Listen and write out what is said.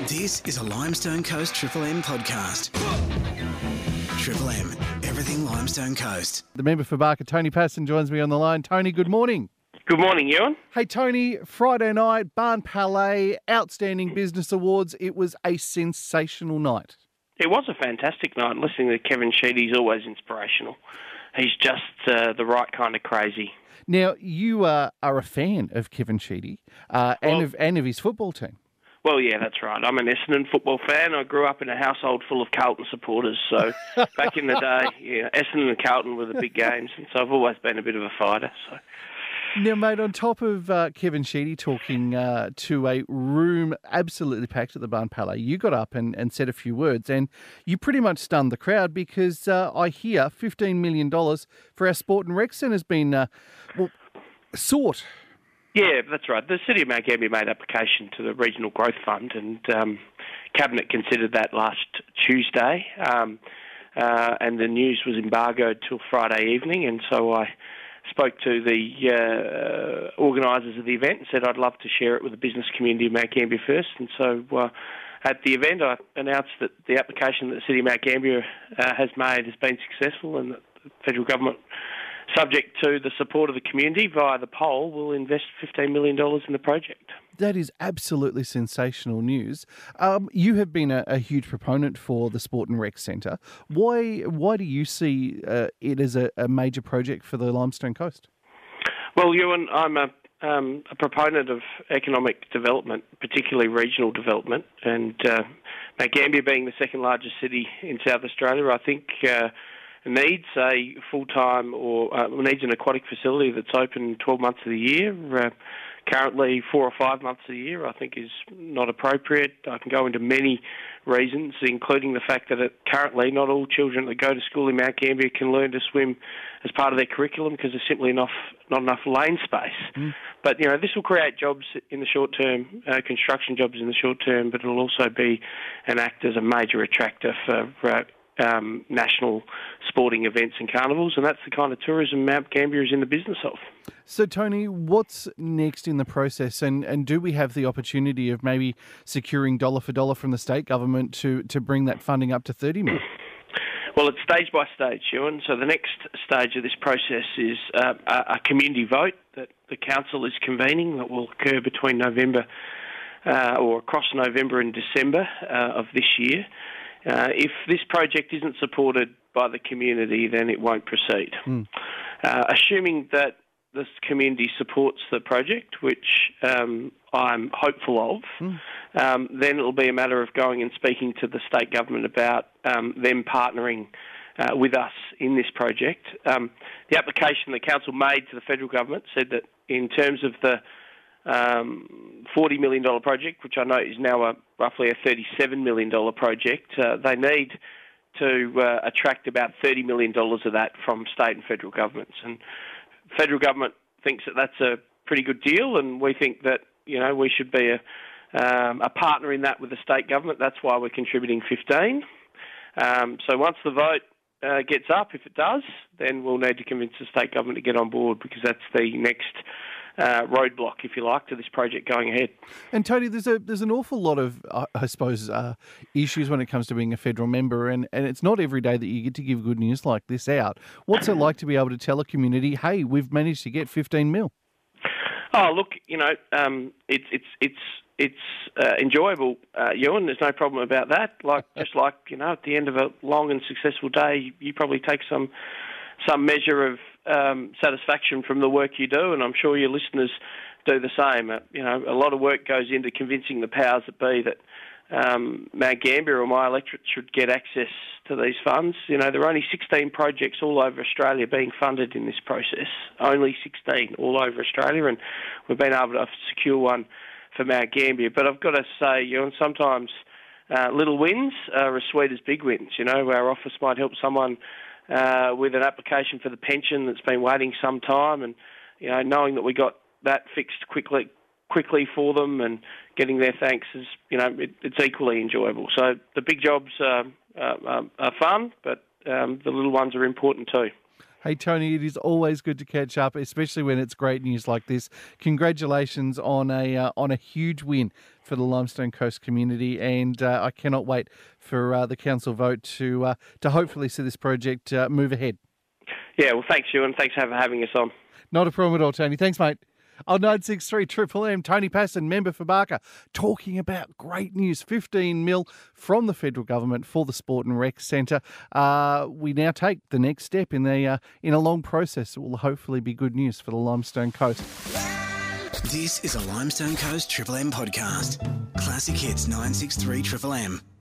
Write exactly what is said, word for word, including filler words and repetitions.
This is a Limestone Coast Triple M podcast. Triple M, everything Limestone Coast. The member for Barker, Tony Passon, joins me on the line. Tony, good morning. Good morning, Ewan. Hey, Tony, Friday night, Barn Palais, Outstanding Business Awards. It was a sensational night. It was a fantastic night. Listening to Kevin Sheedy is always inspirational. He's just uh, the right kind of crazy. Now, you uh, are a fan of Kevin Sheedy uh, and, Well- of, and of his football team. Well, yeah, that's right. I'm an Essendon football fan. I grew up in a household full of Carlton supporters. So back in the day, yeah, Essendon and Carlton were the big games. And so I've always been a bit of a fighter. So. Now, mate, on top of uh, Kevin Sheedy talking uh, to a room absolutely packed at the Barn Palais, you got up and, and said a few words, and you pretty much stunned the crowd because uh, I hear fifteen million dollars for our Sport and Rec Centre has been uh, well, sought. Yeah, that's right. The City of Mount Gambier made application to the Regional Growth Fund, and um, Cabinet considered that last Tuesday, um, uh, and the news was embargoed till Friday evening, and so I spoke to the uh, organisers of the event and said I'd love to share it with the business community of Mount Gambier first, and so uh, at the event I announced that the application that the City of Mount Gambier uh, has made has been successful, and that the federal government, subject to the support of the community via the poll, will invest fifteen million dollars in the project. That is absolutely sensational news. Um, you have been a, a huge proponent for the Sport and Rec Centre. Why why do you see uh, it as a, a major project for the Limestone Coast? Well, Ewan, I'm a, um, a proponent of economic development, particularly regional development, and uh, Mount Gambier being the second largest city in South Australia, I think uh, needs a full-time or uh, needs an aquatic facility that's open twelve months of the year. Uh, currently, four or five months of the year, I think is not appropriate. I can go into many reasons, including the fact that it, currently not all children that go to school in Mount Gambier can learn to swim as part of their curriculum because there's simply enough, not enough lane space. Mm. But, you know, this will create jobs in the short term, uh, construction jobs in the short term, but it'll also be and act as a major attractor for uh, Um, national sporting events and carnivals, and that's the kind of tourism Mount Gambier is in the business of. So, Tony, what's next in the process, and, and do we have the opportunity of maybe securing dollar for dollar from the state government to, to bring that funding up to thirty million? Well, it's stage by stage, Ewan. So the next stage of this process is uh, a, a community vote that the council is convening that will occur between November uh, or across November and December uh, of this year. Uh, if this project isn't supported by the community, then it won't proceed. Mm. Uh, assuming that this community supports the project, which um, I'm hopeful of, mm. um, then it'll be a matter of going and speaking to the state government about um, them partnering uh, with us in this project. Um, the application the council made to the federal government said that in terms of the Um, forty million dollars project, which I know is now a, roughly a thirty-seven million dollars project, uh, they need to uh, attract about thirty million dollars of that from state and federal governments. And federal government thinks that that's a pretty good deal, and we think that, you know, we should be a, um, a partner in that with the state government. That's why we're contributing fifteen. Um, so once the vote uh, gets up, if it does, then we'll need to convince the state government to get on board, because that's the next Uh, roadblock, if you like, to this project going ahead. And Tony, there's a there's an awful lot of, uh, I suppose, uh, issues when it comes to being a federal member, and, and it's not every day that you get to give good news like this out. What's it like to be able to tell a community, hey, we've managed to get fifteen mil? Oh, look, you know, um, it's it's it's it's uh, enjoyable, uh, Ewan. There's no problem about that. Like just like you know, at the end of a long and successful day, you probably take some some measure of Um, satisfaction from the work you do, and I'm sure your listeners do the same. Uh, you know, a lot of work goes into convincing the powers that be that um, Mount Gambier or my electorate should get access to these funds. You know, there are only sixteen projects all over Australia being funded in this process. Only sixteen all over Australia, and we've been able to secure one for Mount Gambier. But I've got to say, you know, sometimes uh, little wins are as sweet as big wins. You know, our office might help someone Uh, with an application for the pension that's been waiting some time, and you know, knowing that we got that fixed quickly, quickly for them, and getting their thanks is, you know, it, it's equally enjoyable. So the big jobs are, are, are fun, but um, the little ones are important too. Hey, Tony, it is always good to catch up, especially when it's great news like this. Congratulations on a uh, on a huge win for the Limestone Coast community, and uh, I cannot wait for uh, the council vote to uh, to hopefully see this project uh, move ahead. Yeah, well, thanks, Ewan. Thanks for having us on. Not a problem at all, Tony. Thanks, mate. On nine six three Triple M, Tony Passon, member for Barker, talking about great news, fifteen mil from the federal government for the Sport and Rec Centre. Uh, we now take the next step in a, uh, in a long process that will hopefully be good news for the Limestone Coast. This is a Limestone Coast Triple M podcast. Classic Hits nine six three Triple M.